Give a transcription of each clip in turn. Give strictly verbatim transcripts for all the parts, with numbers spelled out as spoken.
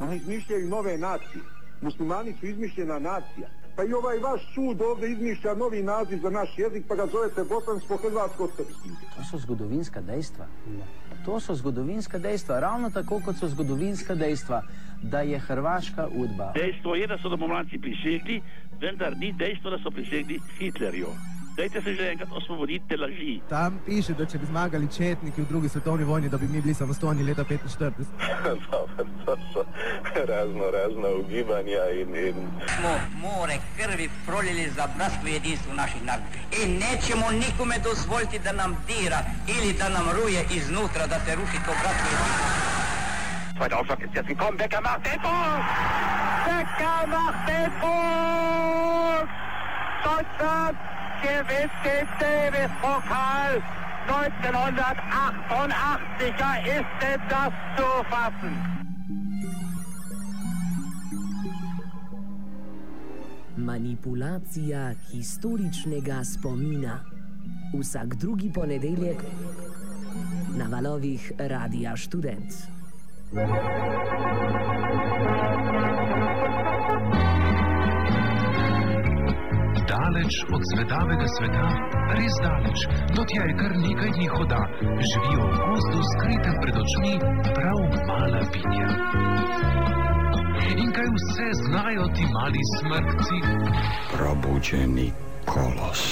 Oni izmišljaju nove nacije. Muslimani su izmišljena nacija. Pa i ovaj vaš sud ovdje izmišlja novi naziv za naš jezik, pa ga zovete bosansko-hrvatsko-srpski. To so zgodovinska dejstva. To so zgodovinska dejstva. Ravno tako, kot so zgodovinska dejstva, da je hrvaška udba. Dejstvo je, da so domobranci prisegli, vendar ni dejstvo, da so prisegli Hitlerju. Dajte se že enkrat osvoboditi te laži. Tam piše, da če bi zmagali četniki v drugi svetovni vojni, da bi mi bili samostojni leta petinštirideset. Dobro, to so razno, razno ugibanja in... in... Smo more krvi proljeli za bratstvo i jedinstvo naših naroda. I nećemo nikome dozvoliti da nam dira ili da nam ruje iznutra, da se ruši to bratstvo i jedinstvo. Zweiter Aufschlag ist jetzt gekommen. Becker macht den Fuß! Becker macht den Fuß! Deutschland gewinnt den Davis-Pokal. neunzehnhundertachtundachtzig ist denn das zu fassen. Manipulacija historičnega spomina. Vsak drugi ponedeljek na valovih Radia Študent. Daleč od svetavega sveta, res daleč, do tja je kar nekaj dni hoda, živijo v gozdu skritem pred očmi prav mala bitja. In kaj vse znajo ti mali smrtci? Probuđeni kolos.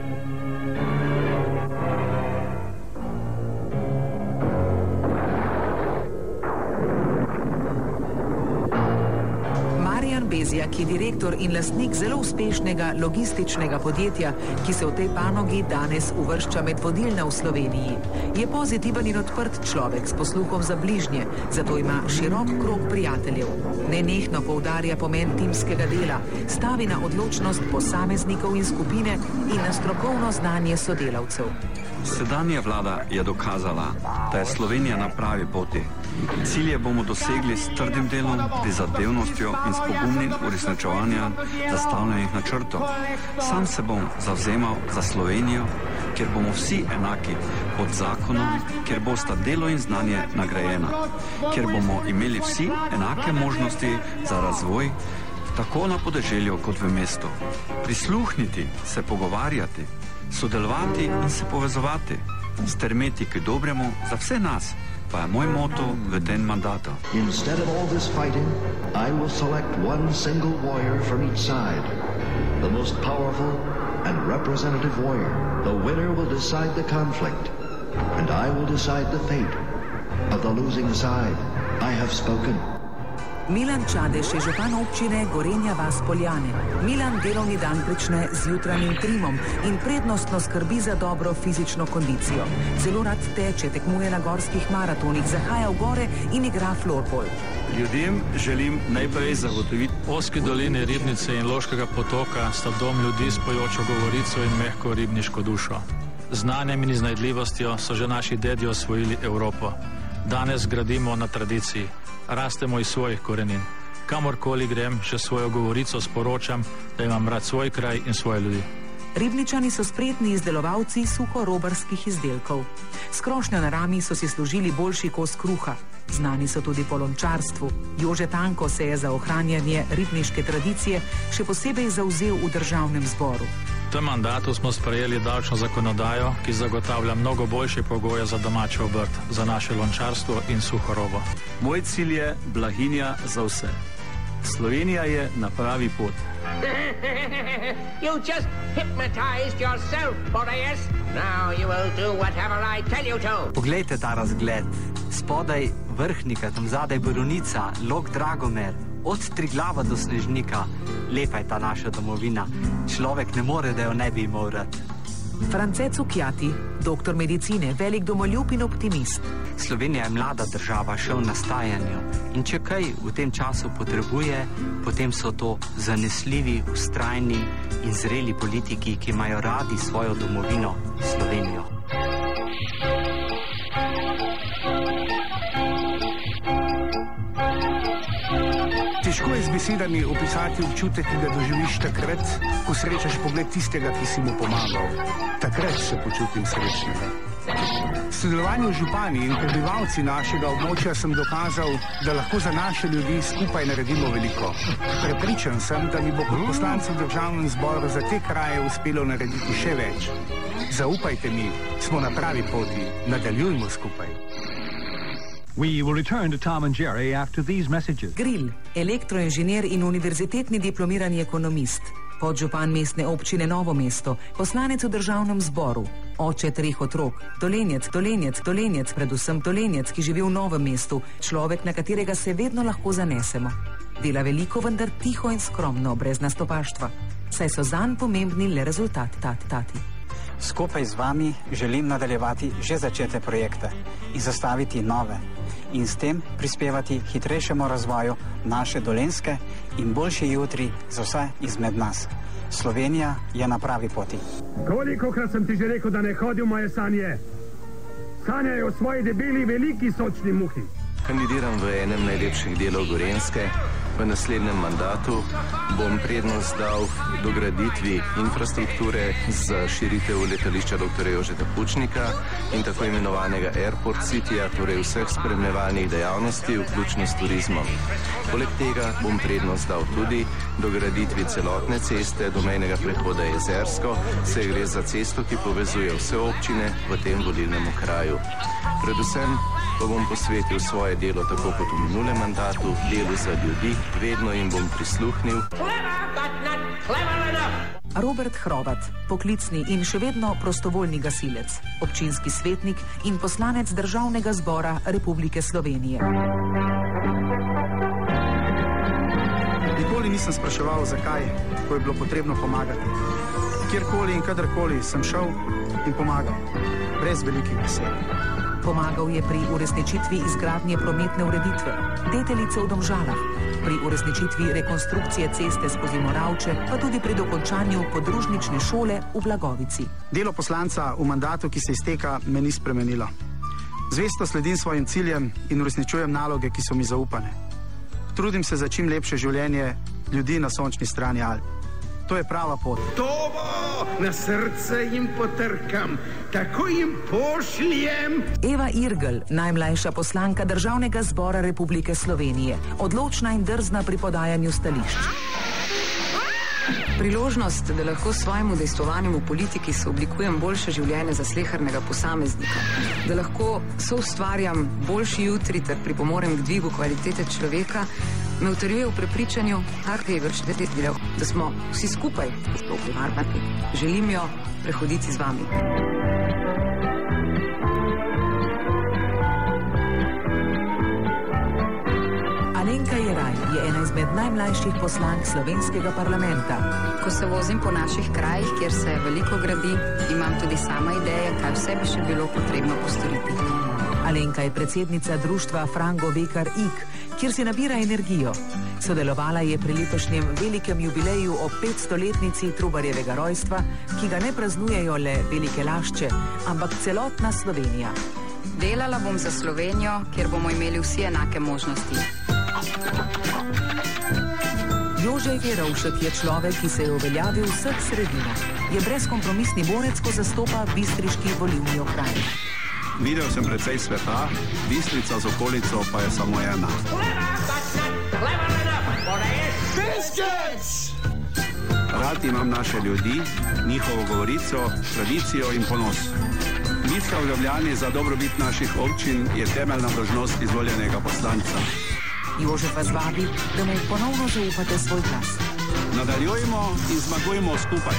Bezjak je direktor in lastnik zelo uspešnega logističnega podjetja, ki se v tej panogi danes uvršča med vodilne v Sloveniji. Je pozitiven in odprt človek s posluhom za bližnje, zato ima širok krog prijateljev. Nenehno poudarja pomen timskega dela, stavi na odločnost posameznikov in skupine in na strokovno znanje sodelavcev. Sedanja vlada je dokazala, da je Slovenija na pravi poti. Cilje bomo dosegli s trdim delom, prizadevnostjo in s pogumnim uresničevanjem zastavljenih načrtov. Sam se bom zavzemal za Slovenijo, kjer bomo vsi enaki pod zakonom, kjer bosta delo in znanje nagrajena, kjer bomo imeli vsi enake možnosti za razvoj, tako na podeželju kot v mestu. Prisluhniti, se pogovarjati, sodelovati in se povezovati, stremeti k dobremu za vse nas, pa je moj moto v tem mandatu. Instead of all this fighting, I will select one single warrior from each side, the most powerful and representative warrior. The winner will decide the conflict, and I will decide the fate of the losing side. I have spoken. Milan Čadež je župan občine Gorenja vas Poljane. Milan delovni dan prične z jutranjim trimom in prednostno skrbi za dobro fizično kondicijo. Zelo rad teče, tekmuje na gorskih maratonih, zahaja v gore in igra florbol. Ljudem želim najprej zagotoviti. Ozke doline Ribnice in Loškega potoka sta dom ljudi s pojočo govorico in mehko ribniško dušo. Znanjem in iznajdljivostjo so že naši dedi osvojili Evropo. Danes gradimo na tradiciji. Rastemo iz svojih korenin. Kamorkoli grem, še svojo govorico sporočam, da imam rad svoj kraj in svoje ljudi. Ribničani so spretni izdelovalci suhorobarskih izdelkov. S krošnjo na rami so si služili boljši kos kruha. Znani so tudi po lončarstvu. Jože Tanko se je za ohranjanje ribniške tradicije še posebej zavzel v državnem zboru. V tem mandatu smo sprejeli davčno zakonodajo, ki zagotavlja mnogo boljše pogoje za domače obrt, za naše lončarstvo in suhorobo. Moj cilj je blaginja za vse. Slovenija je na pravi pot. You just hypnotized yourself, Boreas. Now you will do whatever I tell you to. Poglejte ta razgled. Spodaj Vrhnika, tam zadaj Borovnica, Log Dragomer, od Triglava do Snežnika. Lepa je ta naša domovina. Človek ne more, da jo ne bi imel rad. France Cukjati, doktor medicine, velik domoljub in optimist. Slovenija je mlada država, še v nastajanju. In če kaj v tem času potrebuje, potem so to zanesljivi, vztrajni in zreli politiki, ki imajo radi svojo domovino, Slovenijo. Težko je z besedami opisati občutek, ki ga doživiš takrat, ko srečaš pogled tistega, ki si mu pomagal. Takrat se počutim srečnega. S sodelovanjem z župani in prebivalci našega območja sem dokazal, da lahko za naše ljudi skupaj naredimo veliko. Prepričan sem, da mi bo kot poslancu v državnem zboru za te kraje uspelo narediti še več. Zaupajte mi, smo na pravi poti, nadaljujmo skupaj. We will return to Tom and Jerry after these messages. Grill, elektroinženir in univerzitetni diplomirani ekonomist, podžupan mestne občine Novo mesto, poslanec v državnem zboru, oče treh otrok, dolenjec, dolenjec, dolenjec, predvsem dolenjec, ki živi v Novem mestu, človek, na katerega se vedno lahko zanesemo. Dela veliko, vendar tiho in skromno, brez nastopaštva, saj so zanj pomembni le rezultat, tat, tati. Skupaj z vami želim nadaljevati že začete projekte in zastaviti nove in s tem prispevati hitrejšemu razvoju naše Dolenjske in boljši jutri za vse izmed nas. Slovenija je na pravi poti. Kolikokrat sem ti že rekel, da ne hodi v moje sanje? Sanjajo o svoji debeli, veliki sočni muhi. Kandidiram v enem najlepših delov Gorenjske. V naslednjem mandatu bom prednost dal dograditvi infrastrukture za širitev letališča doktorja Jožeta Pučnika in tako imenovanega Airport Cityja, torej vseh spremljevalnih dejavnosti, vključno s turizmom. Poleg tega bom prednost dal tudi dograditvi celotne ceste do mejnega prehoda Jezersko, saj gre za cesto, ki povezuje vse občine v tem volilnem okraju. Predvsem pa bom posvetil svoje delo tako kot v minulem mandatu, delu za ljudi, vedno jim bom prisluhnil. Robert Hrovat, poklicni in še vedno prostovoljni gasilec, občinski svetnik in poslanec Državnega zbora Republike Slovenije. Nikoli nisem spraševal, zakaj, ko je bilo potrebno pomagati. Kjerkoli in kadarkoli sem šel in pomagal, brez velikih besed. Pomagal je pri uresničitvi izgradnje prometne ureditve, Deteljice v Domžalah, pri uresničitvi rekonstrukcije ceste skozi Moravče, pa tudi pri dokončanju podružnične šole v Blagovici. Delo poslanca v mandatu, ki se izteka, me ni spremenilo. Zvesto sledim svojim ciljem in uresničujem naloge, ki so mi zaupane. Trudim se za čim lepše življenje ljudi na sončni strani Alp. To je prava pot. Tobo na srce jim potrkam, tako jim pošljem. Eva Irgl, najmlajša poslanka Državnega zbora Republike Slovenije, odločna in drzna pri podajanju stališč. Priložnost, da lahko s svojim udejstvovanjem v politiki sooblikujem boljše življenje za slehernega posameznika, da lahko soustvarjam boljši jutri ter pripomorem k dvigu kvalitete človeka, me utrjuje v prepričanju, da smo vsi skupaj vplivarnati. Želim jo prehoditi z vami. Alenka Jeraj je ena izmed najmlajših poslank slovenskega parlamenta. Ko se vozim po naših krajih, kjer se veliko gradi, imam tudi sama ideje, kaj vse bi še bilo potrebno postoriti. Alenka je predsednica društva Frango Vekar Ig, kjer si nabira energijo. Sodelovala je pri letošnjem velikem jubileju ob petstoletnici Trubarjevega rojstva, ki ga ne praznujejo le Velike Lašče, ampak celotna Slovenija. Delala bom za Slovenijo, kjer bomo imeli vsi enake možnosti. Jožej Verovšek je človek, ki se je uveljavil v vseh sredinah. Je brezkompromisni borec, ko zastopa bistriški volilni okraj. Videl sem precej sveta, Bistrica z okolico pa je samo ena. Rad imam naše ljudi, njihovo govorico, tradicijo in ponos. Bitka v Ljubljani za dobrobit naših občin je temeljna dolžnost izvoljenega poslanca. Jožef vas vabi, da mu ponovno zaupate svoj glas. Nadaljujmo in zmagujmo skupaj.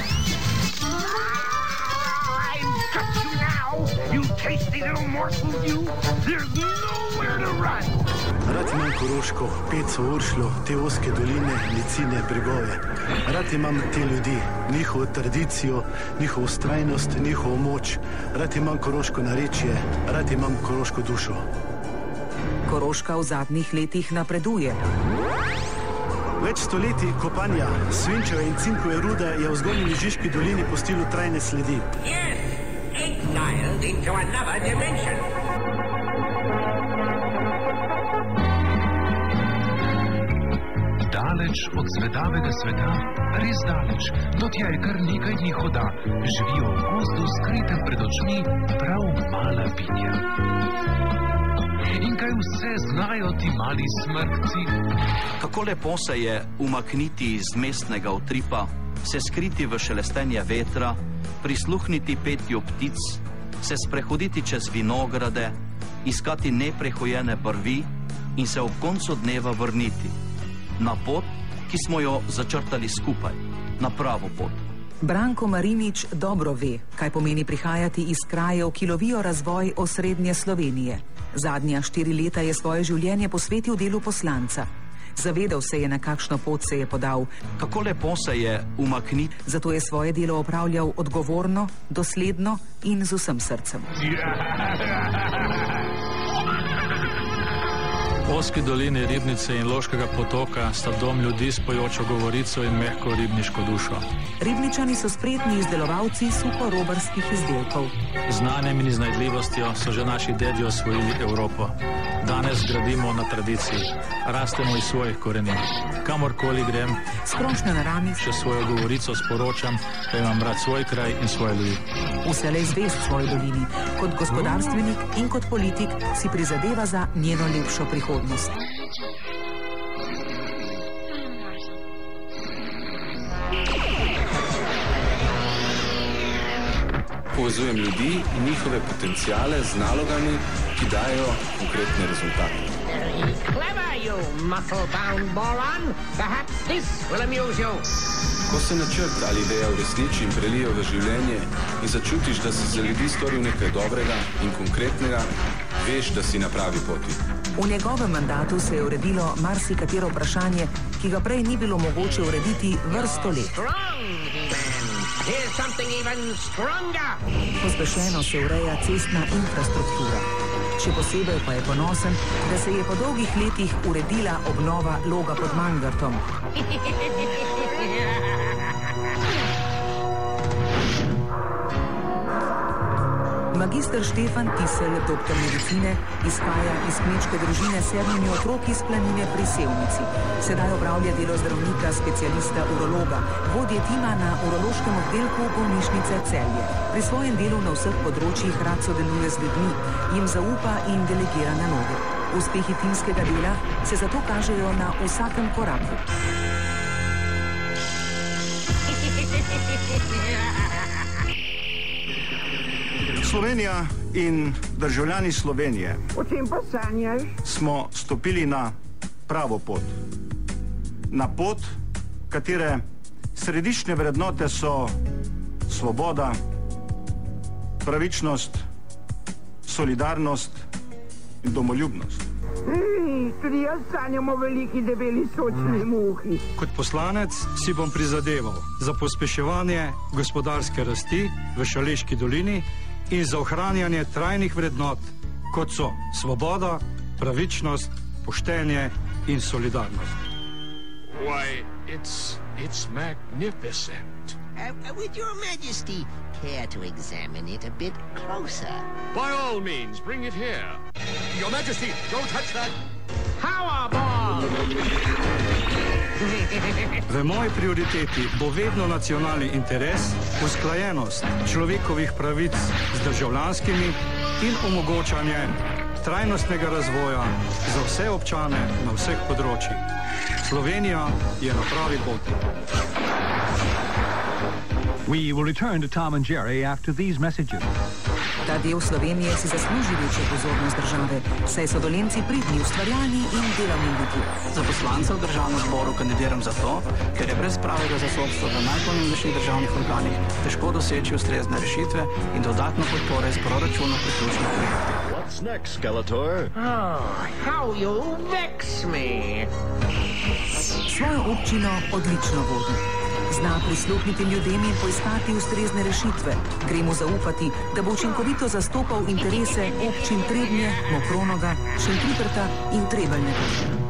You tasty little morsel, you. There's nowhere to run. Rad imam Koroško, Peco, Uršlo, te oske doline, licine, bregove. Rad imam te ljudi, njihovo tradicijo, njihovo vztrajnost, njihovo moč. Rad imam koroško narečje, rad imam koroško dušo. Koroška v zadnjih letih napreduje. Več stoletij kopanja svinčeve in cinkove rude je v Zgornji Mežiški dolini pustilo trajne sledi. Yes, exiled into another dimension. Daleč od zvedavega sveta, res daleč, do tja je kar nekaj dni hoda, živijo v gozdu skritem pred očmi prav mala bitja. In kaj vse znajo ti mali smrtci? Kako lepo se je umakniti iz mestnega utripa, se skriti v šelestenje vetra, prisluhniti petju ptic, se sprehoditi čez vinograde, iskati neprehojene brvi in se ob koncu dneva vrniti na pot, ki smo jo začrtali skupaj, na pravo pot. Branko Marinič dobro ve, kaj pomeni prihajati iz krajev, ki lovijo razvoj osrednje Slovenije. Zadnja štiri leta je svoje življenje posvetil delu poslanca. Zavedal se je, na kakšno pot se je podal. Kako lepo se je umakniti. Zato je svoje delo opravljal odgovorno, dosledno in z vsem srcem. Ozki dolini Ribnice in Loškega potoka sta dom ljudi s pojočo govorico in mehko ribniško dušo. Ribničani so spretni izdelovalci suhorobarskih izdelkov. Znanjem in iznajdljivostjo so že naši dedji osvojili Evropo. Danes gradimo na tradiciji, rastemo iz svojih korenin. Kamorkoli grem, skrošnja na rami, še svojo govorico sporočam, da imam rad svoj kraj in svoje ljudi. Vselej zvest svoji dolini, kot gospodarstvenik in kot politik si prizadeva za njeno lepšo prihodnost. Povezujem ljudi in njihove potencijale z nalogami, ki dajo konkretne rezultate. Ko se načrt ali ideja uresniči in prelijo v življenje in začutiš, da si za ljudi storil nekaj dobrega in konkretnega, veš, da si na pravi poti. V njegovem mandatu se je uredilo marsikatero vprašanje, ki ga prej ni bilo mogoče urediti vrsto let. Pospešeno se ureja cestna infrastruktura. Še posebej pa je ponosen, da se je po dolgih letih uredila obnova Loga pod Mangartom. Magister Štefan Tisel, doktor medicine, izhaja iz kmečke družine s sedmimi otroki iz planine pri Sevnici. Sedaj opravlja delo zdravnika, specialista urologa, vodje tima na urološkem oddelku bolnišnice Celje. Pri svojem delu na vseh področjih rad sodeluje z ljudmi, jim zaupa in delegira naloge. Uspehi timskega dela se zato kažejo na vsakem koraku. Slovenija in državljani Slovenije smo stopili na pravo pot. Na pot, katere središčne vrednote so svoboda, pravičnost, solidarnost in domoljubnost. Ej, tudi jaz sanjam o veliki debeli sočni muhi. Kot poslanec si bom prizadeval za pospeševanje gospodarske rasti v Šaleški dolini in za ohranjanje trajnih vrednot, kot so svoboda, pravičnost, poštenje in solidarnost. Why, it's, it's magnificent. Uh, would your majesty care to examine it a bit closer? By all means, bring it here. Your majesty, don't touch that. Powerball! V moji prioriteti bo vedno nacionalni interes, usklajenost človekovih pravic z državljanskimi in omogočanje trajnostnega razvoja za vse občane na vseh področjih. Slovenija je na pravi poti. We will return to Tom and Jerry after these messages. Ta del Slovenije si zasluži večjo pozornost države, saj so Dolenci pridni, ustvarjalni in delavni ljudje. Za poslanca v državnem zboru kandidiram zato, ker je brez pravega zasodstva v najpomembnejših državnih organih težko doseči ustrezne rešitve in dodatno podpore iz proračuna pri ključnih projektih. What's next, Skeletor? Oh, how you vex me. Svojo občino odlično vodi. Zna prisluhniti ljudem in poiskati ustrezne rešitve. Gre mu zaupati, da bo učinkovito zastopal interese občin Trebnje, Mokronoga, Šentruperta in Trebelnega.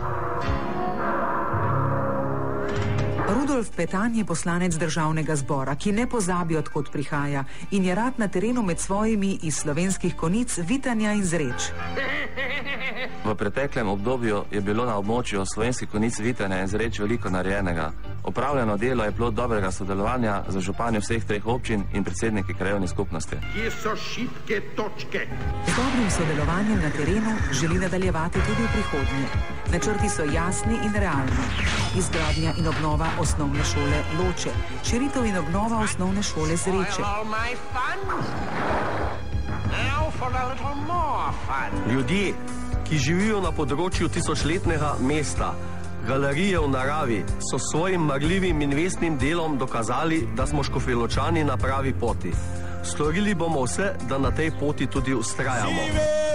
Rudolf Petan je poslanec državnega zbora, ki ne pozabi, odkot prihaja in je rad na terenu med svojimi iz slovenskih konic Vitanja in Zreč. V preteklem obdobju je bilo na območju slovenskih konic Vitene in Zreč veliko narejenega. Opravljeno delo je plod dobrega sodelovanja z župani vseh treh občin in predsedniki krajevnih skupnosti. Kje so šibke točke? Z dobrim sodelovanjem na terenu želi nadaljevati tudi v prihodnje. Načrti so jasni in realni. Izgradnja in obnova osnovne šole Loče, širitev in obnova osnovne šole Zreče. Ljudje, ki živijo na področju tisočletnega mesta, galerije v naravi, so s svojim marljivim in vestnim delom dokazali, da smo Škofjeločani na pravi poti. Storili bomo vse, da na tej poti tudi vztrajamo.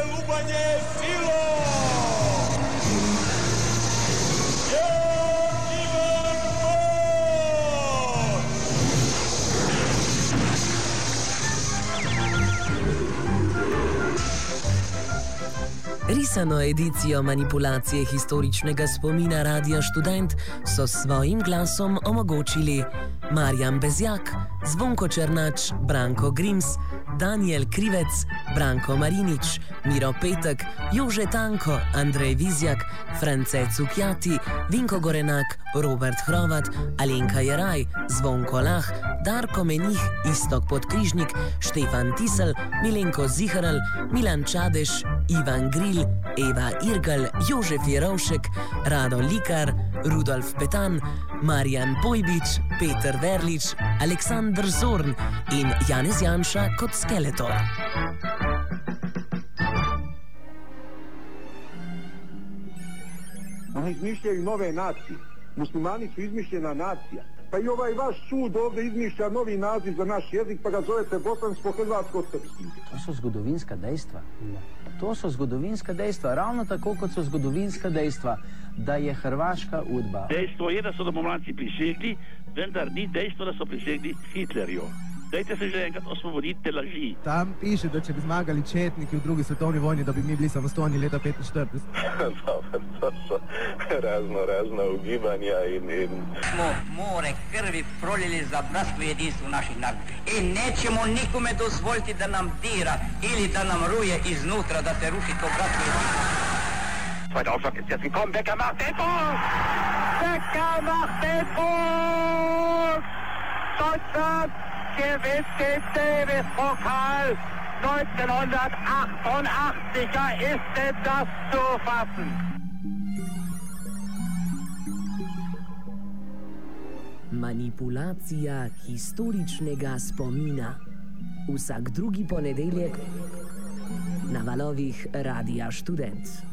Risano edicijo manipulacije historičnega spomina Radia Študent so s svojim glasom omogočili Marjan Bezjak, Zvonko Černač, Branko Grims, Daniel Krivec, Branko Marinič, Miro Petek, Jože Tanko, Andrej Vizjak, France Cukjati, Vinko Gorenak, Robert Hrovat, Alenka Jeraj, Zvonko Lah, Darko Menih, Istok Podkrižnik, Štefan Tisel, Milenko Ziharl, Milan Čadeš, Ivan Gril, Eva Irgal, Jožef Jerovšek, Rado Likar, Rudolf Petan, Marjan Pojbič, Peter Verlič, Aleksandr Zorn in Janez Janša kot Skeletor. Oni izmišljaju nove nacije. Muslimani su izmišljena nacija. Pa i ovaj vaš sud ovdje izmišlja novi naziv za naš jezik, pa ga zovete bosansko-hrvatsko-srpski. To so zgodovinska dejstva. To so zgodovinska dejstva. Ravno tako, kot so zgodovinska dejstva, da je Hrvaška udba. Dejstvo je, da so domobranci prisegli, vendar ni dejstvo, da so prisegli Hitlerju. Dajte se že enkrat osvoboditi te laži. Tam piše, da če bi zmagali četniki v drugi svetovni vojni, da bi mi bili samostojni leta petinštirideset. Dobro, to so razno razna ugibanja in... in... Smo more krvi prolili za bratstvo jedinstvo naših narodov. In nećemo nikome dozvoliti da nam dira ili da nam ruje iznutra, da se ruši to bratstvo jedinstvo. Zweiter Aufschlag ist jetzt gekommen. Becker macht den Ball! Becker macht den Ball! Deutschland gewinnt den Davis-Pokal. neunzehnhundertachtundachtzig ist denn das zu fassen? Manipulacija historičnega spomina. Vsak drugi ponedeljek na valovih Radia Študent.